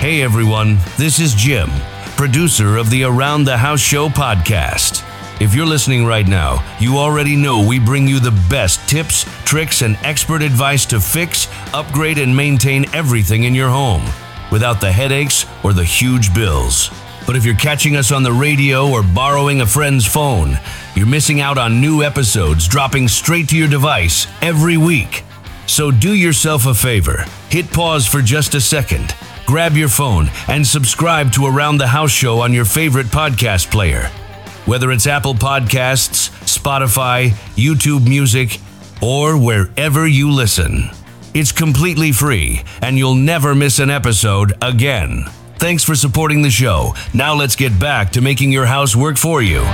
Hey everyone, this is Jim, producer of the Around the House Show podcast. If you're listening right now, you already know we bring you the best tips, tricks, and expert advice to fix, upgrade, and maintain everything in your home without the headaches or the huge bills. But if you're catching us on the radio or borrowing a friend's phone, you're missing out on new episodes dropping straight to your device every week. So do yourself a favor, hit pause for just a second, grab your phone, and subscribe to Around the House Show on your favorite podcast player. Whether it's Apple Podcasts, Spotify, YouTube Music, or wherever you listen. It's completely free, and you'll never miss an episode again. Thanks for supporting the show. Now let's get back to making your house work for you.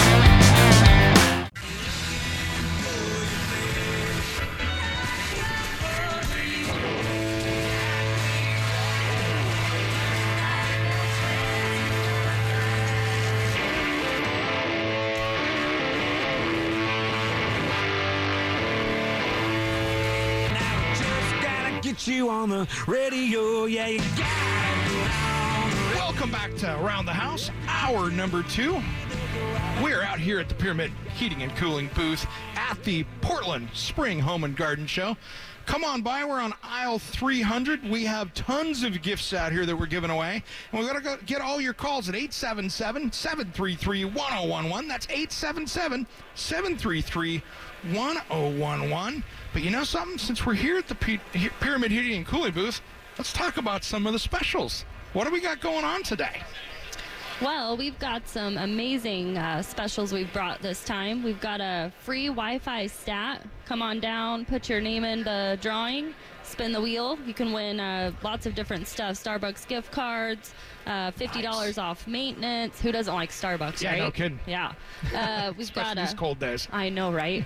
You on the radio, yeah, you got it. Welcome back to Around the House, hour number 2. We're out here at the Pyramid Heating and Cooling booth at the Portland Spring Home and Garden Show. Come on by. We're on aisle 300. We have tons of gifts out here that we're giving away. And we're going to go get all your calls at 877-733-1011. That's 877-733-1011. But you know something? Since we're here at the Pyramid Heating and Cooling booth, let's talk about some of the specials. What do we got going on today? Well, we've got some amazing specials we've brought this time. We've got a free Wi-Fi stat. Come on down, put your name in the drawing, spin the wheel. You can win lots of different stuff. Starbucks gift cards, $50 off maintenance. Who doesn't like Starbucks, right? Yeah, no kidding. Yeah. We've got these cold days. I know, right?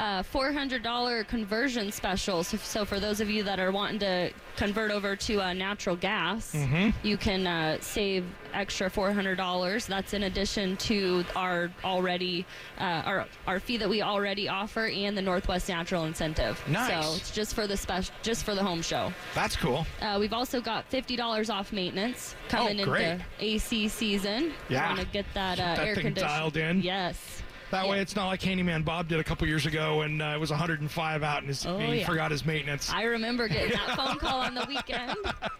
$400 conversion specials. So for those of you that are wanting to convert over to natural gas, you can save extra $400. That's in addition to our already our fee that we already offer and the Northwest Natural Incentive. Nice. So it's just for the just for the home show. That's cool. We've also got $50 off maintenance coming into AC season. Yeah. Want to get that air thing conditioner dialed in. Yes. That way it's not like Handyman Bob did a couple years ago and it was 105 out and he forgot his maintenance. I remember getting that phone call on the weekend.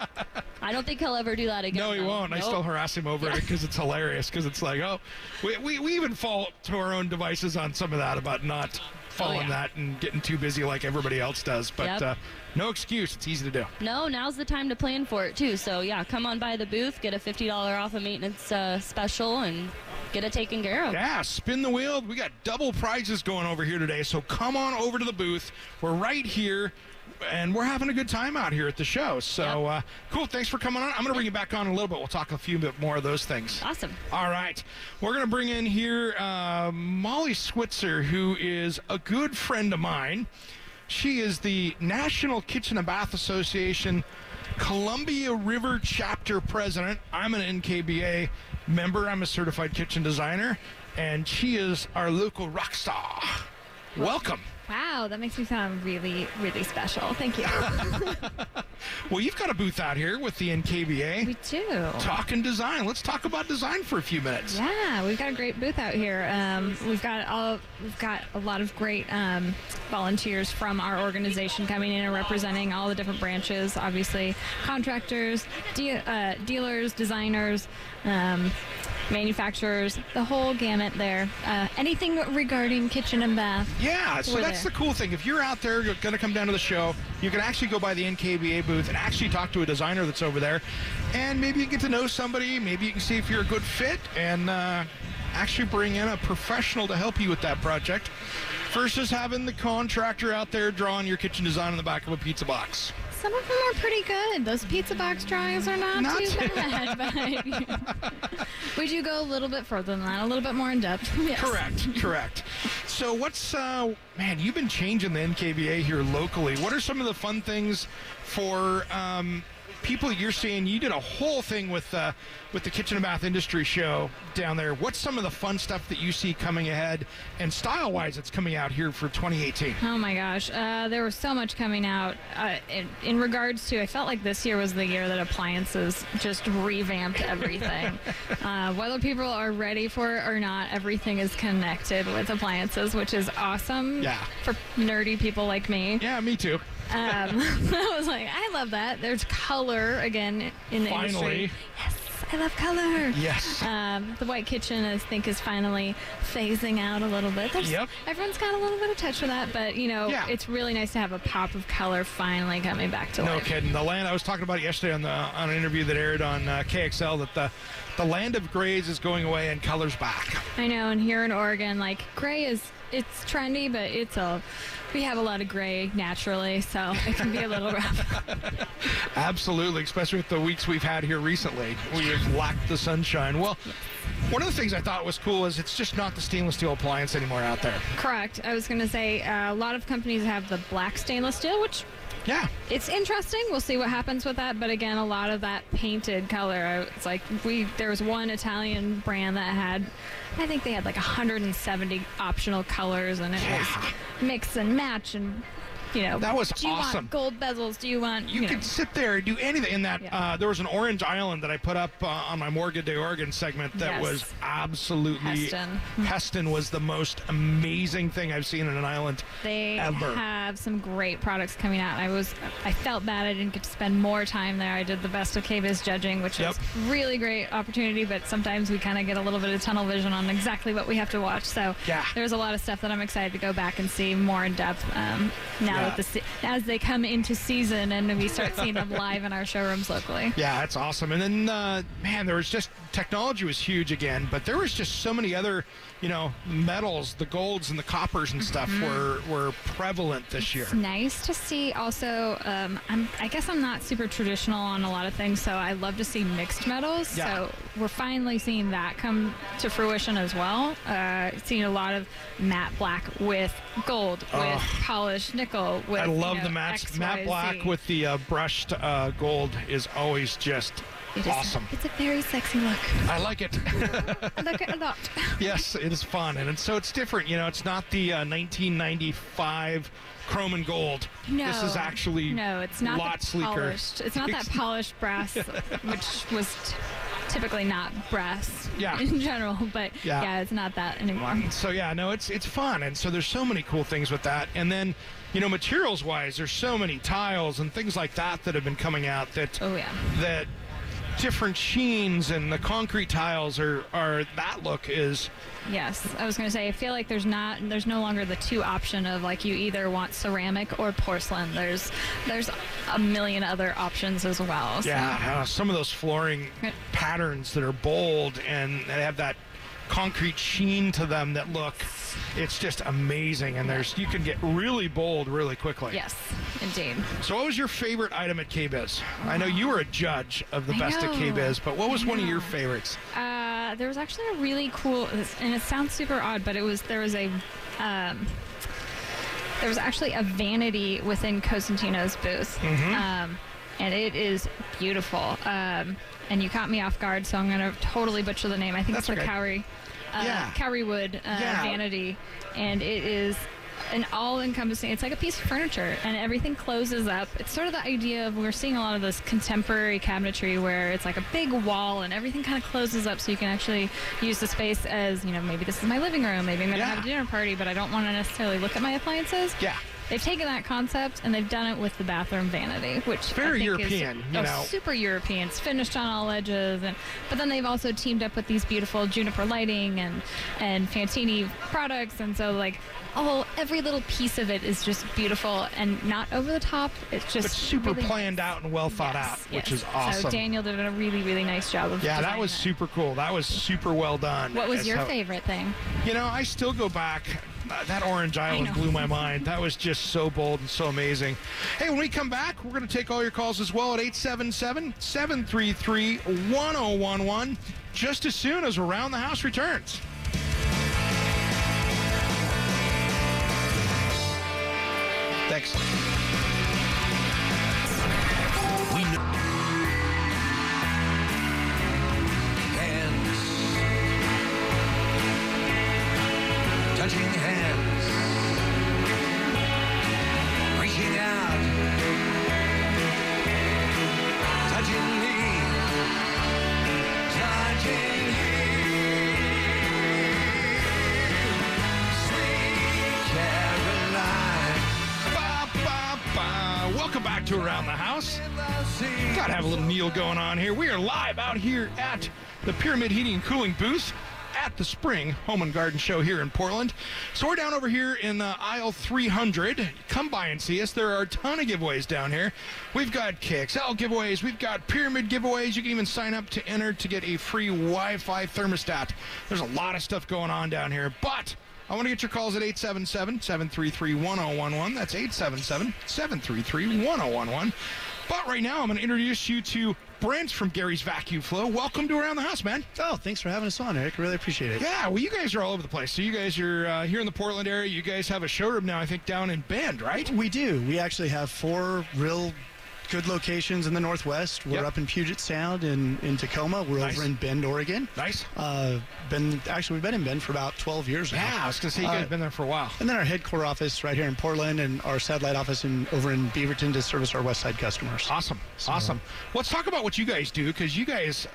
I don't think he'll ever do that again. No, he won't. Nope. I still harass him over it because it's hilarious. Because it's like, we even fall to our own devices on some of that about not following that and getting too busy like everybody else does. But no excuse. It's easy to do. No, now's the time to plan for it too. So yeah, come on by the booth, get a $50 off a maintenance special, and get it taken care of. Yeah, spin the wheel. We got double prizes going over here today. So come on over to the booth. We're right here. And we're having a good time out here at the show. So, cool. Thanks for coming on. I'm going to bring you back on in a little bit. We'll talk a few bit more of those things. Awesome. All right. We're going to bring in here Molly Switzer, who is a good friend of mine. She is the National Kitchen and Bath Association Columbia River Chapter President. I'm an NKBA member. I'm a certified kitchen designer. And she is our local rock star. Welcome. Wow, that makes me sound really, really special. Thank you. Well, you've got a booth out here with the NKBA. We do. Talking design. Let's talk about design for a few minutes. Yeah, we've got a great booth out here. We've got a lot of great volunteers from our organization coming in and representing all the different branches. Obviously, contractors, dealers, designers, manufacturers, the whole gamut there. Anything regarding kitchen and bath. Yeah, so that's the cool thing. If you're out there, you're going to come down to the show, you can actually go by the NKBA booth and actually talk to a designer that's over there. And maybe you get to know somebody. Maybe you can see if you're a good fit and actually bring in a professional to help you with that project versus having the contractor out there drawing your kitchen design on the back of a pizza box. Some of them are pretty good. Those pizza box drawings are not too bad, but we do go a little bit further than that, a little bit more in depth. Yes. Correct. So what's, man, you've been changing the NKBA here locally. What are some of the fun things for people you're seeing, you did a whole thing with the Kitchen and Bath Industry Show down there. What's some of the fun stuff that you see coming ahead, and style-wise that's coming out here for 2018? Oh my gosh, there was so much coming out. In regards to, I felt like this year was the year that appliances just revamped everything. Whether people are ready for it or not, everything is connected with appliances, which is awesome. Yeah. For nerdy people like me. Yeah, me too. I was like, I love that. There's color again in the industry. Yes, I love color. Yes. The white kitchen, I think, is finally phasing out a little bit. Yep. Everyone's got a little bit of touch with that, but it's really nice to have a pop of color finally coming back to life. No kidding. The land, I was talking about it yesterday on an interview that aired on KXL, that the land of grays is going away and color's back. I know, and here in Oregon, like, gray it's trendy, but we have a lot of gray naturally, so it can be a little rough. Absolutely, especially with the weeks we've had here recently. We have lacked the sunshine. Well, one of the things I thought was cool is it's just not the stainless steel appliance anymore out there. Correct. I was going to say a lot of companies have the black stainless steel, which Yeah. It's interesting. We'll see what happens with that. But again, a lot of that painted color. It's like there was one Italian brand that had, I think they had like 170 optional colors, and it was mix and match, and that was do you awesome. want gold bezels? Do you want You could sit there and do anything. In that, there was an orange island that I put up on my Morgan Day Oregon segment that was absolutely Heston was the most amazing thing I've seen in an island They ever. have some great products coming out. I felt bad I didn't get to spend more time there. I did the Best of KBIS judging, which is really great opportunity, but sometimes we kind of get a little bit of tunnel vision on exactly what we have to watch. So there's a lot of stuff that I'm excited to go back and see more in depth now that as they come into season and we start seeing them live in our showrooms locally. Yeah, that's awesome. And then, man, there was just technology was huge again, but there was just so many other, metals, the golds and the coppers and stuff were prevalent this year. It's nice to see also, I guess I'm not super traditional on a lot of things, so I love to see mixed metals. Yeah. So we're finally seeing that come to fruition as well. Seeing a lot of matte black with gold, with polished nickel. With, I love the matte black with the brushed gold is always just awesome. It's a very sexy look. I like it. I like it a lot. Yes, it is fun, and so it's different. It's not the 1995 chrome and gold. No, this is actually it's not a lot sleeker. Polished. It's not that polished brass, which was typically not brass in general, but it's not that anymore. So it's fun, and so there's so many cool things with that. And then materials wise, there's so many tiles and things like that have been coming out that that different sheens, and the concrete tiles are that look is. Yes, I was going to say, I feel like there's no longer the two option of like you either want ceramic or porcelain. There's a million other options as well. Yeah, some of those flooring patterns that are bold and they have that concrete sheen to them that look, it's just amazing, and you can get really bold really quickly. Yes, indeed. So what was your favorite item at KBIS? I know you were a judge of the Best of KBIS, but what was one of your favorites? There was actually a really cool, and it sounds super odd, but there was actually a vanity within Cosentino's booth. And it is beautiful. And you caught me off guard, so I'm going to totally butcher the name. I think it's the Cowrie Wood vanity. And it is an all-encompassing, it's like a piece of furniture, and everything closes up. It's sort of the idea of, we're seeing a lot of this contemporary cabinetry where it's like a big wall and everything kind of closes up, so you can actually use the space as, maybe this is my living room, maybe I'm going to have a dinner party, but I don't want to necessarily look at my appliances. Yeah. They've taken that concept and they've done it with the bathroom vanity, which very I think European, is super European. It's finished on all edges, but then they've also teamed up with these beautiful juniper lighting and Fantini products, and so like every little piece of it is just beautiful and not over the top. It's just super really planned out and well thought out, which is awesome. So Daniel did a really, really nice job of designing that was super cool. That was super well done. What was your favorite thing? I still go back. That orange island blew my mind. That was just so bold and so amazing. Hey, when we come back, we're going to take all your calls as well at 877-733-1011 just as soon as Around the House returns. Thanks. around the house. Gotta have a little Neil going on here. We are live out here at the Pyramid Heating and Cooling booth at the Spring Home and Garden Show here in Portland. So we're down over here in aisle 300. Come by and see us. There are a ton of giveaways down here. We've got KXL giveaways. We've got Pyramid giveaways. You can even sign up to enter to get a free Wi-Fi thermostat. There's a lot of stuff going on down here, but I want to get your calls at 877-733-1011. That's 877-733-1011. But right now, I'm going to introduce you to Brent from Gary's Vacuum Flow. Welcome to Around the House, man. Oh, thanks for having us on, Eric. Really appreciate it. Yeah, well, you guys are all over the place. So you guys are here in the Portland area. You guys have a showroom now, I think, down in Bend, right? We do. We actually have 4 real good locations in the Northwest. We're Yep. up in Puget Sound in Tacoma. We're Nice. over in Bend, Oregon. Nice. We've been in Bend for about 12 years now. Yeah, I was going to say you guys have been there for a while. And then our headquarters office right here in Portland and our satellite office over in Beaverton to service our West Side customers. Awesome. Awesome. Let's talk about what you guys do, because you guys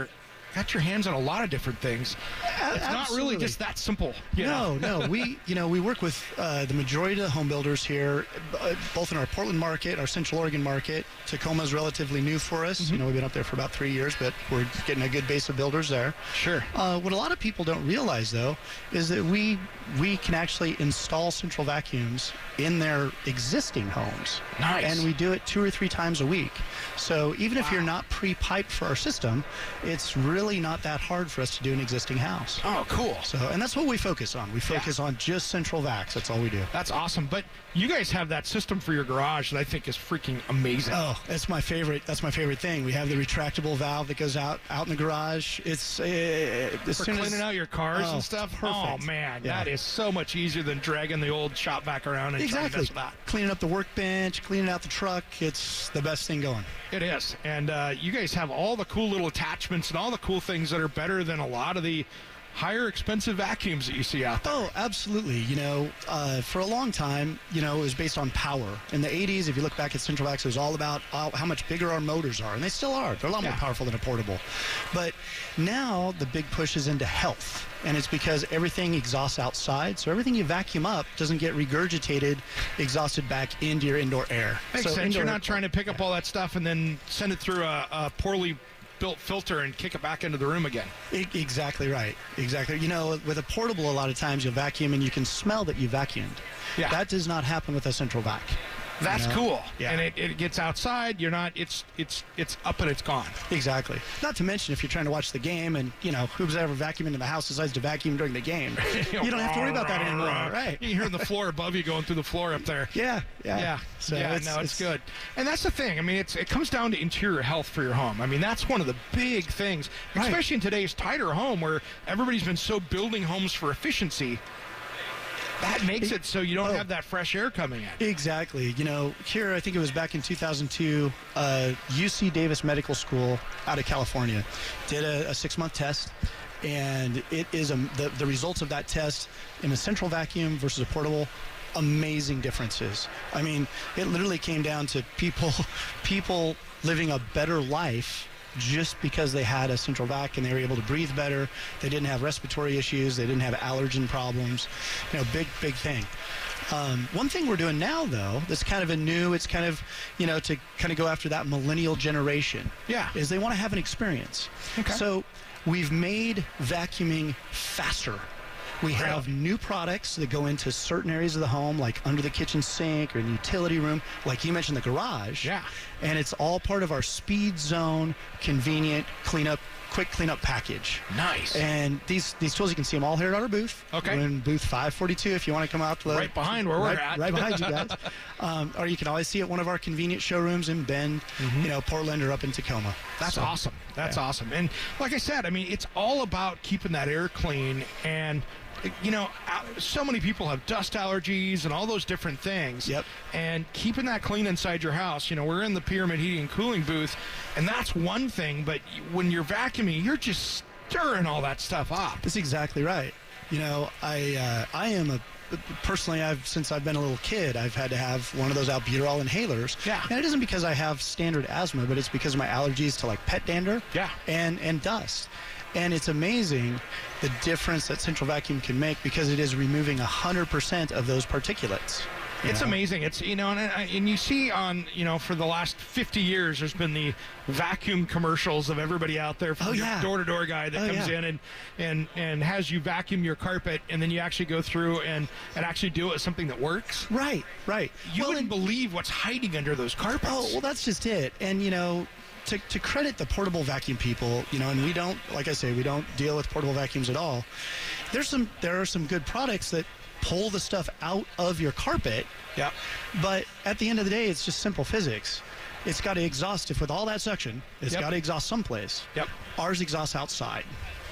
got your hands on a lot of different things. It's not really just that simple. You know? No. We work with the majority of the home builders here, both in our Portland market, our Central Oregon market. Tacoma's relatively new for us. Mm-hmm. We've been up there for about 3 years, but we're getting a good base of builders there. Sure. What a lot of people don't realize, though, is that we can actually install central vacuums in their existing homes. Nice. And we do it 2 or 3 times a week. So even if you're not pre-piped for our system, it's really not that hard for us to do an existing house. Oh, cool. So, and that's what we focus on. We focus on just central vacs. That's all we do. That's awesome. But you guys have that system for your garage that I think is freaking amazing. Oh, that's my favorite. That's my favorite thing. We have the retractable valve that goes out in the garage. It's For cleaning out your cars and stuff. Perfect. Oh man, Yeah. that is so much easier than dragging the old shop vac around and trying to Exactly. mess with that. Cleaning up the workbench, cleaning out the truck. It's the best thing going. It is, and you guys have all the cool little attachments and all the cool things that are better than a lot of the higher expensive vacuums that you see out there. Oh, absolutely. For a long time, it was based on power. In the 80s, if you look back at Central Vacs, it was all about how much bigger our motors are, and they still are. They're a lot more powerful than a portable. But now the big push is into health, and it's because everything exhausts outside, so everything you vacuum up doesn't get regurgitated, exhausted back into your indoor air. Makes So sense. indoor You're not trying to pick up all that stuff and then send it through a poorly built filter and kick it back into the room again. Exactly right. Exactly. With a portable, a lot of times you'll vacuum and you can smell that you vacuumed. Yeah. That does not happen with a central vac. That's cool. Yeah. And it gets outside. You're not. It's up and it's gone. Exactly. Not to mention if you're trying to watch the game and, who's ever vacuuming in the house decides to vacuum during the game. You don't have to worry about that anymore. Right. You hear the floor above you going through the floor up there. Yeah. So So it's good. And that's the thing. I mean, it comes down to interior health for your home. I mean, that's one of the big things, Right. especially in today's tighter home where everybody's been so building homes for efficiency. That makes it so you don't have that fresh air coming in. Exactly. Here, I think it was back in 2002, UC Davis Medical School out of California did a 6-month test. And it is the results of that test in a central vacuum versus a portable, amazing differences. I mean, it literally came down to people living a better life just because they had a central vac and they were able to breathe better. They didn't have respiratory issues. They didn't have allergen problems. Big thing. One thing we're doing now, though, that's kind of it's kind of, to kind of go after that millennial generation. Yeah. Is they want to have an experience. Okay. So we've made vacuuming faster. We have new products that go into certain areas of the home, like under the kitchen sink or in the utility room, like you mentioned, the garage. Yeah. And it's all part of our Speed Zone convenient quick cleanup package. Nice. And these tools, you can see them all here at our booth. Okay. We're in booth 542 if you want to come out. Right behind where we're at. Right behind you guys. Or you can always see at one of our convenient showrooms in Bend, Portland, or up in Tacoma. That's awesome. That's awesome. And like I said, I mean, it's all about keeping that air clean. And, so many people have dust allergies and all those different things. Yep. And keeping that clean inside your house, we're in the Pyramid Heating and Cooling booth, and that's one thing. But when you're vacuuming, you're just stirring all that stuff up. That's exactly right. I am personally, since I've been a little kid, I've had to have one of those albuterol inhalers. Yeah. And it isn't because I have standard asthma, but it's because of my allergies to like pet dander. Yeah. And dust. And it's amazing the difference that central vacuum can make because it is removing 100% of those particulates. It's amazing. It's, and you see on, for the last 50 years, there's been the vacuum commercials of everybody out there from your door-to-door guy that comes in and has you vacuum your carpet, and then you actually go through and actually do it with something that works. Right. You wouldn't believe what's hiding under those carpets. Oh, well, that's just it. And, to credit the portable vacuum people, and we don't, like I say, we don't deal with portable vacuums at all. There are some good products that pull the stuff out of your carpet. Yeah. But at the end of the day, it's just simple physics. It's got to exhaust. If with all that suction, it's got to exhaust someplace. Yep. Ours exhausts outside.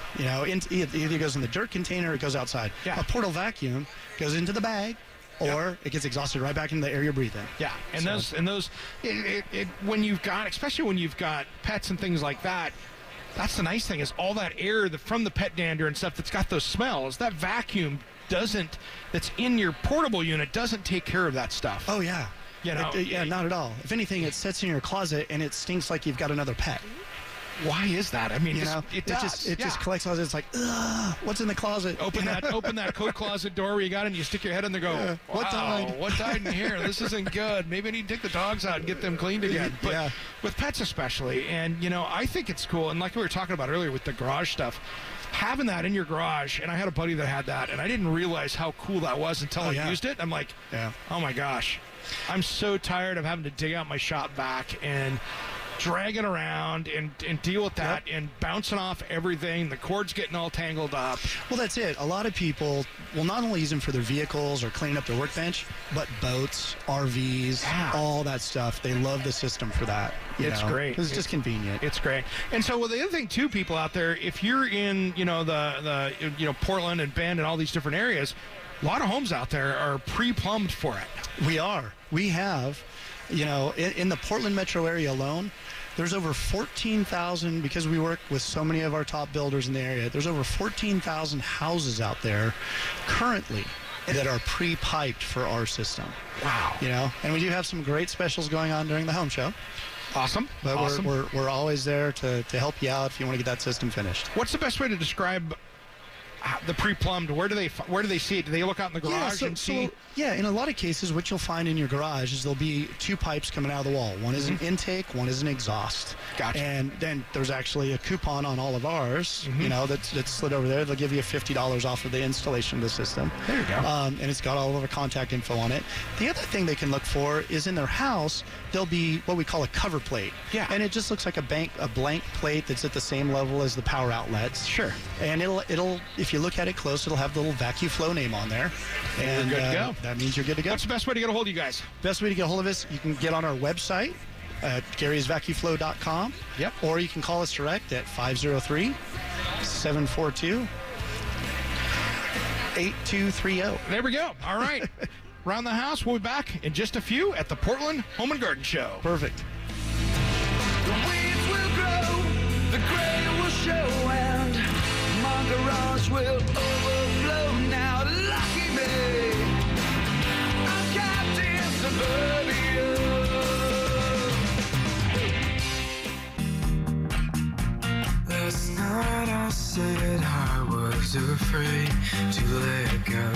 It either goes in the dirt container or it goes outside. Yeah. A portable vacuum goes into the bag, or it gets exhausted right back into the air you're breathing. Yeah, and those, when you've got, especially when you've got pets and things like that, that's the nice thing is all that air from the pet dander and stuff that's got those smells. That vacuum that's in your portable unit doesn't take care of that stuff. Oh yeah, not at all. If anything, it sits in your closet and it stinks like you've got another pet. Why is that? I mean, it just collects all this. It's like, what's in the closet? Open that coat closet door where you got it, and you stick your head in there and go, wow, what died in here? This isn't good. Maybe I need to take the dogs out and get them cleaned again. But with pets especially, and, I think it's cool. And like we were talking about earlier with the garage stuff, having that in your garage, and I had a buddy that had that, and I didn't realize how cool that was until I used it. I'm like, oh my gosh, I'm so tired of having to dig out my shop vac and dragging around and deal with that and bouncing off everything. The cord's getting all tangled up. Well, that's it. A lot of people will not only use them for their vehicles or cleaning up their workbench, but boats, RVs, all that stuff. They love the system for that. It's great. It's just convenient. It's great. And so the other thing too, people out there, if you're in the Portland and Bend and all these different areas, a lot of homes out there are pre-plumbed for it. We are. We have. In the Portland metro area alone, there's over 14,000, because we work with so many of our top builders in the area, there's over 14,000 houses out there currently that are pre-piped for our system. Wow. And we do have some great specials going on during the home show. Awesome. But we're always there to help you out if you want to get that system finished. What's the best way to describe the pre-plumbed? Where do they see it? Do they look out in the garage and see? In a lot of cases, what you'll find in your garage is there'll be two pipes coming out of the wall. One is an intake, one is an exhaust. Gotcha. And then there's actually a coupon on all of ours, that's slid over there. They'll give you $50 off of the installation of the system. There you go. And it's got all of our contact info on it. The other thing they can look for is in their house, there'll be what we call a cover plate. Yeah. And it just looks like a blank plate that's at the same level as the power outlets. Sure. And it'll if you look at it close, it'll have the little VacuFlow name on there. And you're good to go. That means you're good to go. What's the best way to get a hold of you guys? Best way to get a hold of us, you can get on our website at Gary'sVacuFlow.com. Yep. Or you can call us direct at 503-742-8230. There we go. All right. Around the house, we'll be back in just a few at the Portland Home and Garden Show. Perfect. The weeds will grow, the gray will show, and my garage will overflow. Now, lucky me, I'm Captain Suburbia. Last night I said I was afraid to let go.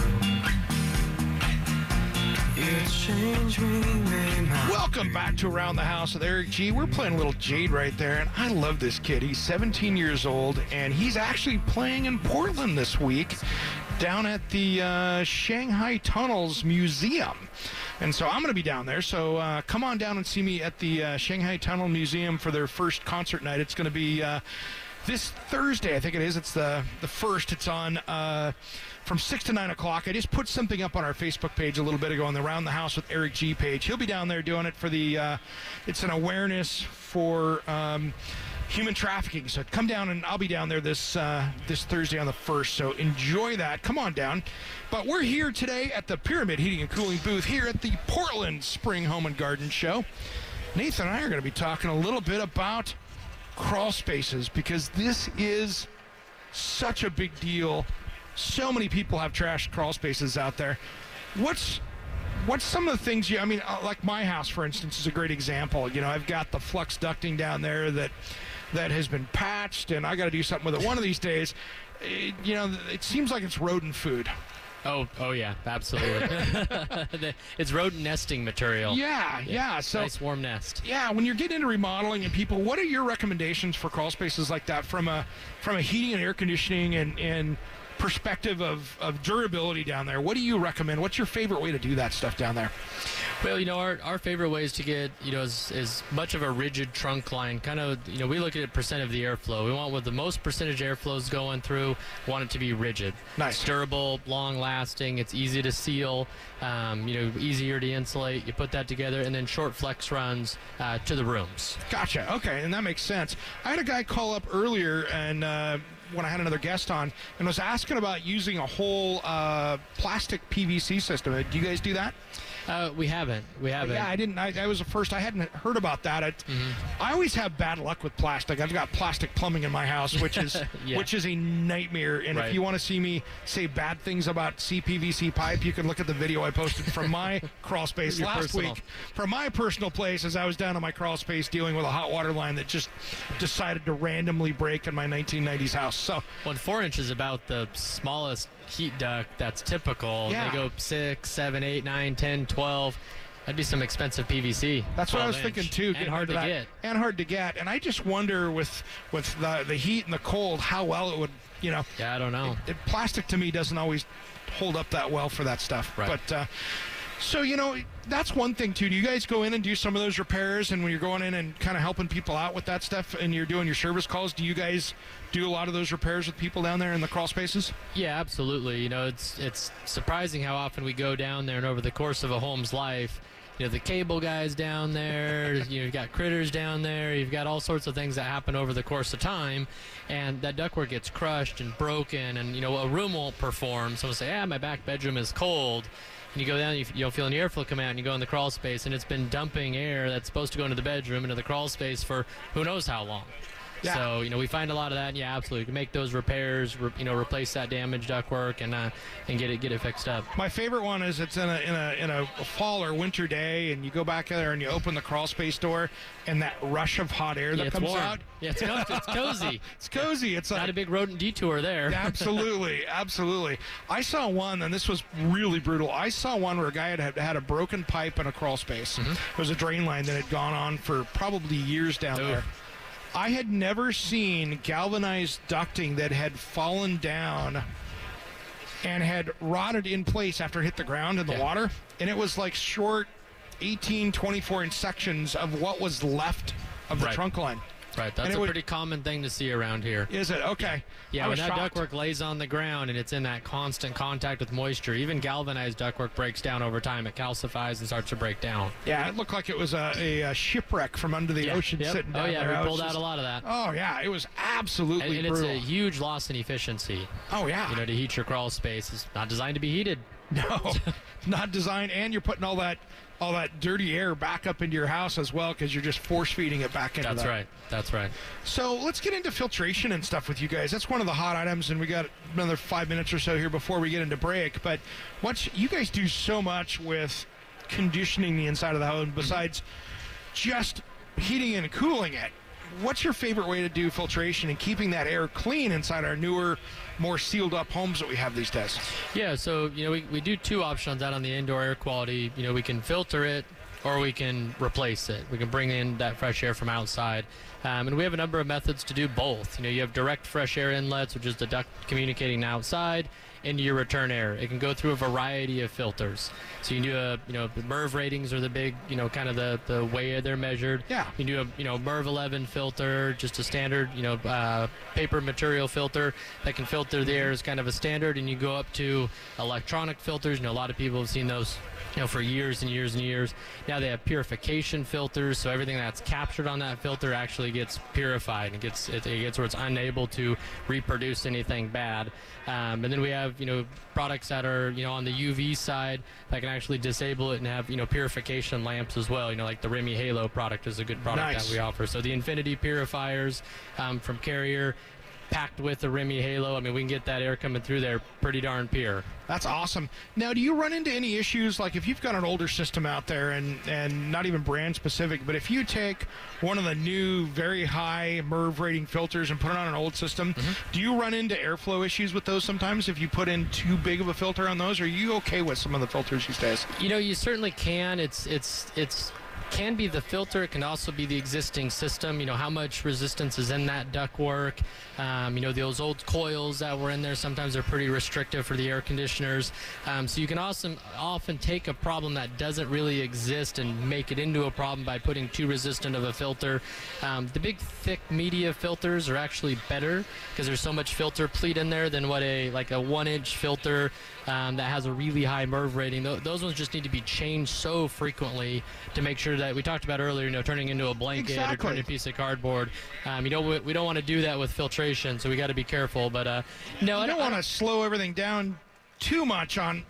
Welcome back to Around the House with Eric G. We're playing a little Jade right there, and I love this kid. He's 17 years old, and he's actually playing in Portland this week down at the Shanghai Tunnels Museum. And so I'm going to be down there, so come on down and see me at the Shanghai Tunnel Museum for their first concert night. It's going to be this Thursday, I think it is. It's the first. It's on from 6 to 9 o'clock. I just put something up on our Facebook page a little bit ago on the Around the House with Eric G page. He'll be down there doing it for the it's an awareness for human trafficking. So come down, and I'll be down there this Thursday on the 1st. So enjoy that. Come on down. But we're here today at the Pyramid Heating and Cooling booth here at the Portland Spring Home and Garden Show. Nathan and I are going to be talking a little bit about crawl spaces, because this is such a big deal. So many people have trashed crawl spaces out there. What's some of the things like my house, for instance, is a great example. I've got the flux ducting down there that has been patched, and I got to do something with it one of these days. It seems like it's rodent food. Oh yeah, absolutely. It's rodent nesting material. Yeah. So nice warm nest. yeah, when you're getting into remodeling and people, what are your recommendations for crawl spaces like that from a heating and air conditioning and perspective of durability down there? What do you recommend? What's your favorite way to do that stuff down there? Well, our favorite way is to get, as much of a rigid trunk line. Kind of, we look at percent of the airflow. We want with the most percentage airflows going through, want it to be rigid. Nice. It's durable, long lasting, it's easy to seal, easier to insulate. You put that together, and then short flex runs to the rooms. Gotcha. Okay, and that makes sense. I had a guy call up earlier and when I had another guest on and was asking about using a whole plastic PVC system. Do you guys do that? We haven't. Yeah, I didn't. I was the first. I hadn't heard about that. I always have bad luck with plastic. I've got plastic plumbing in my house, which is which is a nightmare. And Right. if you want to see me say bad things about CPVC pipe, you can look at the video I posted from my crawl space Your last personal. week. From my personal place, as I was down in my crawl space dealing with a hot water line that just decided to randomly break in my 1990s house. So 4 inches is about the smallest heat duct that's typical. Yeah. They go 6, 7, 8, 9, 10, 12. That'd be some expensive PVC. that's what I was 12 inch. thinking too. And getting hard to into that. get. And hard to get. And I just wonder with the heat and the cold how well it would, Yeah, I don't know. Plastic to me doesn't always hold up that well for that stuff. Right. But so that's one thing too. Do you guys go in and do some of those repairs? And when you're going in and kind of helping people out with that stuff, and you're doing your service calls, do you guys do a lot of those repairs with people down there in the crawl spaces? Yeah, absolutely. It's surprising how often we go down there, and over the course of a home's life, the cable guys down there, you've got critters down there, you've got all sorts of things that happen over the course of time, and that ductwork gets crushed and broken, and a room won't perform. Someone will say, my back bedroom is cold. And you go down, you don't feel any airflow come out, and you go in the crawl space, and it's been dumping air that's supposed to go into the bedroom, into the crawl space for who knows how long. Yeah. So, we find a lot of that, and yeah, absolutely. You can make those repairs, replace that damaged ductwork and get it fixed up. My favorite one is it's in a fall or winter day, and you go back there and you open the crawl space door, and that rush of hot air that it's comes warm. out. Yeah, it's cozy. It's cozy. It's Not like a big rodent detour there. Absolutely. I saw one, and this was really brutal. I saw one where a guy had a broken pipe in a crawl space. It was a drain line that had gone on for probably years down Oof. there. I had never seen galvanized ducting that had fallen down and had rotted in place after it hit the ground in the water. And it was like short 18, 24-inch sections of what was left of the Right. trunk line. Right, that's a pretty common thing to see around here. Is it? Okay. Yeah, I when was that shocked. ductwork lays on the ground and it's in that constant contact with moisture, even galvanized ductwork breaks down over time. It calcifies and starts to break down. Yeah, it looked like it was a shipwreck from under the ocean Yep. sitting down Oh, yeah, there. I we was pulled out just- a lot of that. Oh, yeah, it was absolutely And it's brutal. a huge loss in efficiency. Oh, yeah. To heat your crawl space. It's not designed to be heated. No, not designed, and you're putting all that dirty air back up into your house as well because you're just force feeding it back into That's that. right. That's right. So let's get into filtration and stuff with you guys. That's one of the hot items, and we got another 5 minutes or so here before we get into break. But you guys do so much with conditioning the inside of the home besides just heating and cooling it. What's your favorite way to do filtration and keeping that air clean inside our newer, more sealed up homes that we have these days? Yeah, so, we do two options out on the indoor air quality. We can filter it or we can replace it. We can bring in that fresh air from outside. And we have a number of methods to do both. You have direct fresh air inlets, which is the duct communicating outside into your return air. It can go through a variety of filters. So you can do the MERV ratings are the big, kind of the way they're measured. Yeah. You can do a MERV 11 filter, just a standard, paper material filter that can filter the air as kind of a standard, and you go up to electronic filters. A lot of people have seen those for years and years and years. Now they have purification filters, so everything that's captured on that filter actually gets purified and it gets where it's unable to reproduce anything bad. And then we have products that are on the UV side that can actually disable it and have purification lamps as well. Like the Remy Halo product is a good product Nice. that we offer. So the Infinity purifiers from Carrier. packed with the Remy Halo. I mean, we can get that air coming through there pretty darn pure. That's awesome. Now, do you run into any issues, like if you've got an older system out there and not even brand specific, but if you take one of the new very high MERV rating filters and put it on an old system, do you run into airflow issues with those sometimes if you put in too big of a filter on those? Or are you okay with some of the filters these days? You know, you certainly can. It's can be the filter. It can also be the existing system. You know, how much resistance is in that ductwork. You know, those old coils that were in there, sometimes they're pretty restrictive for the air conditioners. So you can also often take a problem that doesn't really exist and make it into a problem by putting too resistant of a filter. The big, thick media filters are actually better because there's so much filter pleat in there than what a 1-inch filter that has a really high MERV rating. Those ones just need to be changed so frequently to make sure that we talked about earlier, you know, turning into a blanket or turning a piece of cardboard. You know, we don't want to do that with filtration, so we got to be careful. But no, I don't want to slow everything down too much on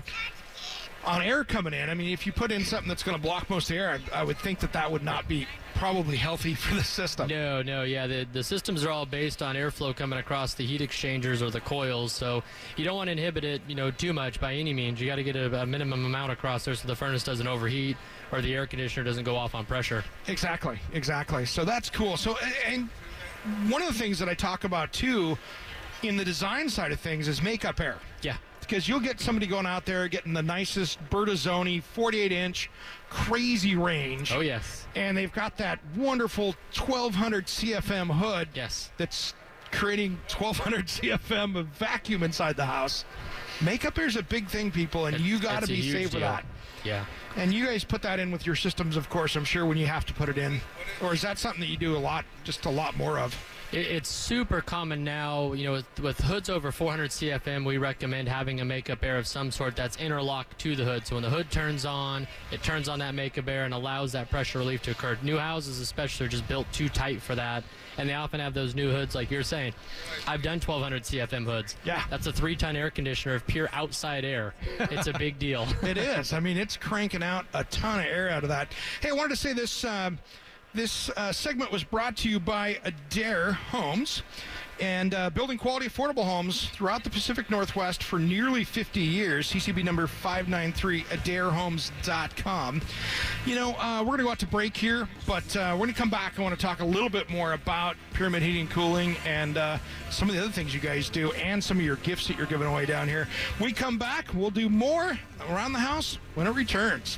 air coming in. I mean, if you put in something that's going to block most of the air, I would think that would not be probably healthy for the system. No, yeah. The systems are all based on airflow coming across the heat exchangers or the coils, so you don't want to inhibit it, you know, too much by any means. You got to get a minimum amount across there so the furnace doesn't overheat or the air conditioner doesn't go off on pressure. Exactly. So that's cool. So, and one of the things that I talk about too in the design side of things is makeup air. Yeah. Because you'll get somebody going out there getting the nicest Bertazzoni 48-inch crazy range. Oh, yes. And they've got that wonderful 1200 CFM hood. Yes. That's creating 1200 CFM of vacuum inside the house. Makeup air is a big thing, people, and you got to be safe with that. Yeah. And you guys put that in with your systems, of course, I'm sure, when you have to put it in. Or is that something that you do a lot more of? It's super common now, you know, with hoods over 400 CFM, we recommend having a makeup air of some sort that's interlocked to the hood. So when the hood turns on, it turns on that makeup air and allows that pressure relief to occur. New houses especially are just built too tight for that, and they often have those new hoods like you're saying. I've done 1200 CFM hoods. Yeah. That's a 3-ton air conditioner of pure outside air. It's a big deal. It is. I mean, it's cranking out a ton of air out of that. Hey, I wanted to say this... This segment was brought to you by Adair Homes, and building quality, affordable homes throughout the Pacific Northwest for nearly 50 years. CCB number 593, AdairHomes.com. You know, we're going to go out to break here, but we're going to come back. I want to talk a little bit more about Pyramid Heating and Cooling and some of the other things you guys do and some of your gifts that you're giving away down here. We come back, we'll do more around the house when it returns.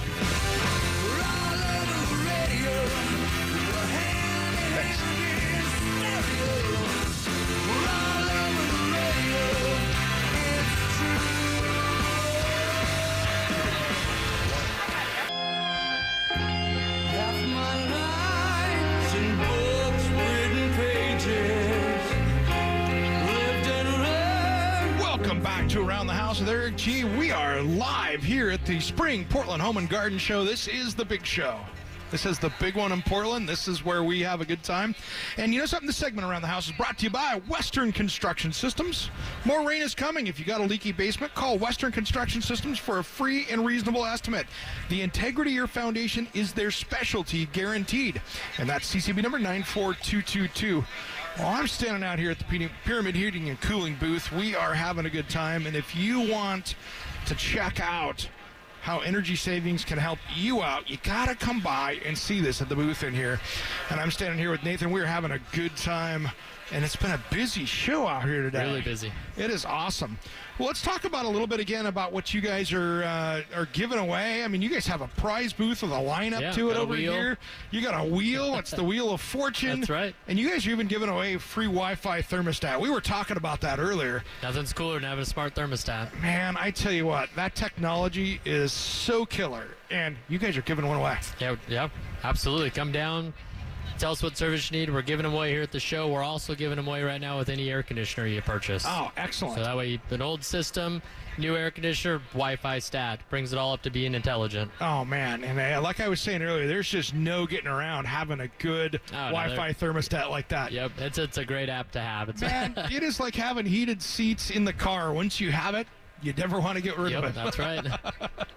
Welcome back to Around the House with Eric G. We are live here at the Spring Portland Home and Garden Show. This is the big show. This is the big one in Portland. This is where we have a good time. And you know something? This segment Around the House is brought to you by Western Construction Systems. More rain is coming. If you got a leaky basement, call Western Construction Systems for a free and reasonable estimate. The integrity of your foundation is their specialty, guaranteed. And that's CCB number 94222. Well, I'm standing out here at the Pyramid Heating and Cooling booth. We are having a good time. And if you want to check out how energy savings can help you out, you gotta come by and see this at the booth in here. And I'm standing here with Nathan. We're having a good time, and it's been a busy show out here today. Really busy. It is awesome. Well, let's talk about a little bit again about what you guys are giving away. I mean, you guys have a prize booth with a lineup to it over here. You got a wheel. It's the Wheel of Fortune. That's right. And you guys are even giving away a free Wi-Fi thermostat. We were talking about that earlier. Nothing's cooler than having a smart thermostat. Man, I tell you what, that technology is so killer, and you guys are giving one away. Yeah, absolutely. Come down. Tell us what service you need. We're giving them away here at the show. We're also giving them away right now with any air conditioner you purchase. Oh, excellent. So that way, an old system, new air conditioner, Wi-Fi stat. Brings it all up to being intelligent. Oh, man. And like I was saying earlier, there's just no getting around having a good Wi-Fi thermostat like that. Yep, it's a great app to have. Man, it is like having heated seats in the car. Once you have it, you never want to get rid of it. That's right.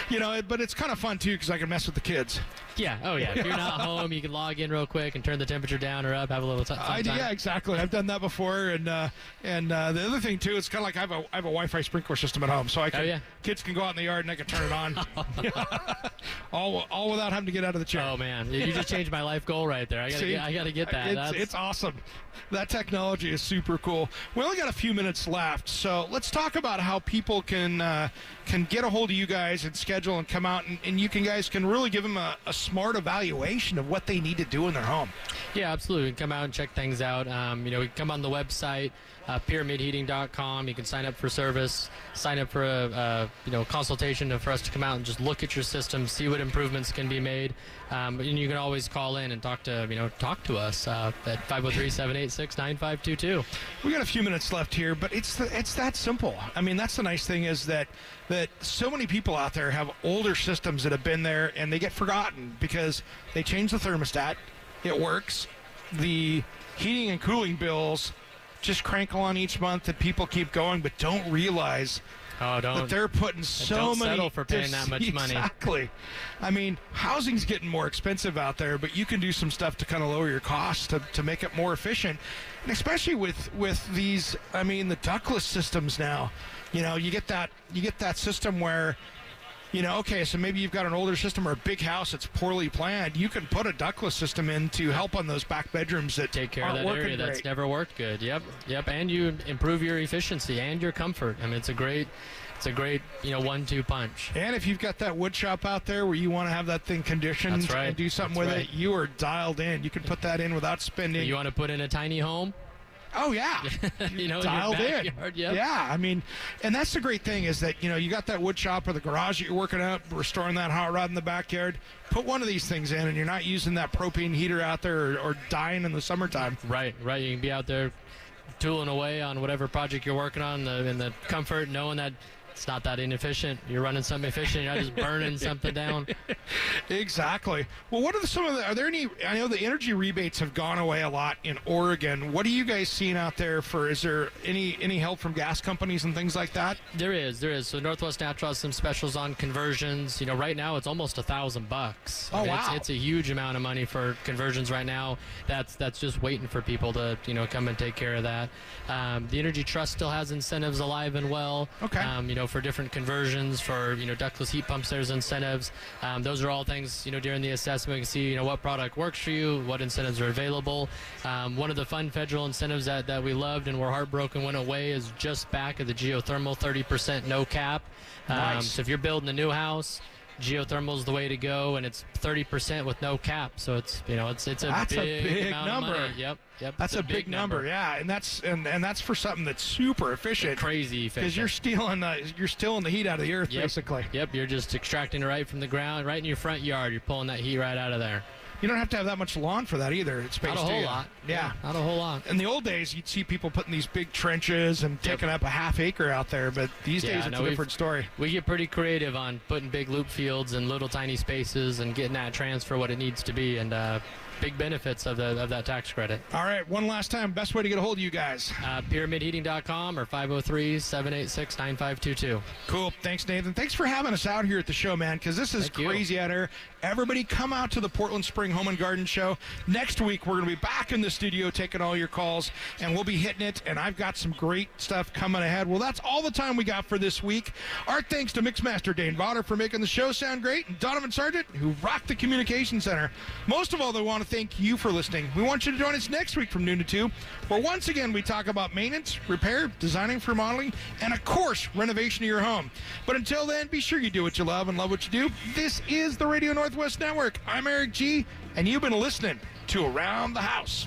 But it's kind of fun too because I can mess with the kids. Yeah. Oh, yeah. If you're not home, you can log in real quick and turn the temperature down or up, have a little fun time. Yeah, exactly. I've done that before, and the other thing too, it's kind of like I have a Wi-Fi sprinkler system at home, so I can kids can go out in the yard and I can turn it on, all without having to get out of the chair. Oh man, you just changed my life goal right there. I gotta get that. It's awesome. That technology is super cool. We only got a few minutes left, so let's talk about how people can get a hold of you guys and schedule and come out, and you guys can really give them a smart evaluation of what they need to do in their home. Yeah, absolutely. You can come out and check things out. We can come on the website, pyramidheating.com. You can sign up for service, sign up for a consultation for us to come out and just look at your system, see what improvements can be made. And you can always call in and talk to us at 503-786-9522. We got a few minutes left here, but it's that simple. I mean, that's the nice thing is that so many people out there have older systems that have been there and they get forgotten because they change the thermostat. It works. The heating and cooling bills just crankle on each month and people keep going but don't realize that they're putting so many. Don't settle for paying that much money. Exactly. I mean, housing's getting more expensive out there, but you can do some stuff to kind of lower your costs to make it more efficient. And especially with these, the ductless systems now, you get that system where, so maybe you've got an older system or a big house that's poorly planned. You can put a ductless system in to help on those back bedrooms that take care of that area that's never worked good. Yep. And you improve your efficiency and your comfort. I mean, it's a great 1-2 punch. And if you've got that wood shop out there where you want to have that thing conditioned that's right. and do something with it, you are dialed in. You can put that in without spending. You want to put in a tiny home? Oh, yeah. Dialed in. Yep. Yeah, and that's the great thing is that, you got that wood shop or the garage that you're working up, restoring that hot rod in the backyard. Put one of these things in, and you're not using that propane heater out there or dying in the summertime. Right. You can be out there tooling away on whatever project you're working on in the comfort, knowing that it's not that inefficient. You're running something efficient. You're not just burning something down. Exactly. Well, what are are there any, I know the energy rebates have gone away a lot in Oregon. What are you guys seeing out there is there any help from gas companies and things like that? There is. So Northwest Natural has some specials on conversions. Right now it's almost $1,000. Oh, wow. It's a huge amount of money for conversions right now. That's just waiting for people to, come and take care of that. The Energy Trust still has incentives alive and well. Okay. For different conversions, for ductless heat pumps, there's incentives. Those are all things during the assessment we can see what product works for you, what incentives are available. One of the fun federal incentives that we loved and were heartbroken went away is just back of the geothermal, 30% no cap. Nice. So if you're building a new house, geothermal is the way to go, and it's 30% with no cap. So it's it's a big amount number. Of money. Yep. That's a big number. Yeah, and that's for something that's super efficient. Crazy efficient. Because you're stealing the heat out of the earth, basically. Yep. You're just extracting it right from the ground, right in your front yard. You're pulling that heat right out of there. You don't have to have that much lawn for that either. It's not a whole lot. Yeah, not a whole lot. In the old days, you'd see people putting these big trenches and taking up a half acre out there, but these days it's a different story. We get pretty creative on putting big loop fields and little tiny spaces and getting that transfer what it needs to be, and big benefits of that tax credit. All right, one last time, best way to get a hold of you guys? Pyramidheating.com or 503-786-9522. Cool. Thanks, Nathan. Thanks for having us out here at the show, man, because this is crazy out here. Everybody come out to the Portland Spring Home and Garden Show. Next week, we're going to be back in the studio taking all your calls, and we'll be hitting it, and I've got some great stuff coming ahead. Well, that's all the time we got for this week. Our thanks to Mixmaster Dane Vaughter for making the show sound great, and Donovan Sargent, who rocked the Communication Center. Most of all, they want to thank you for listening. We want you to join us next week from noon to 2, where once again we talk about maintenance, repair, designing for remodeling, and of course, renovation of your home. But until then, be sure you do what you love and love what you do. This is the Radio Northwest Network. I'm Eric G., and you've been listening to Around the House.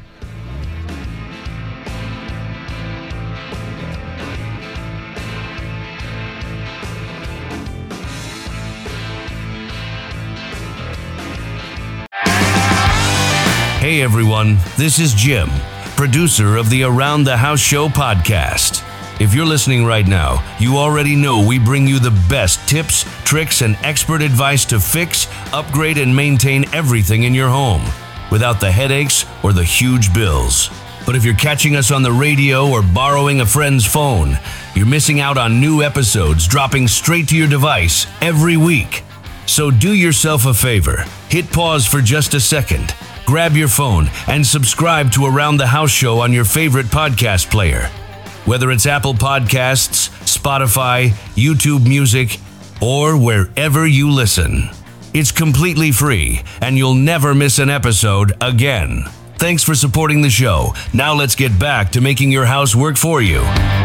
Hey everyone, this is Jim, producer of the Around the House Show podcast. If you're listening right now, you already know we bring you the best tips, tricks, and expert advice to fix, upgrade, and maintain everything in your home without the headaches or the huge bills. But if you're catching us on the radio or borrowing a friend's phone, you're missing out on new episodes dropping straight to your device every week. So do yourself a favor. Hit pause for just a second. Grab your phone and subscribe to Around the House Show on your favorite podcast player. Whether it's Apple Podcasts, Spotify, YouTube Music, or wherever you listen. It's completely free, and you'll never miss an episode again. Thanks for supporting the show. Now let's get back to making your house work for you.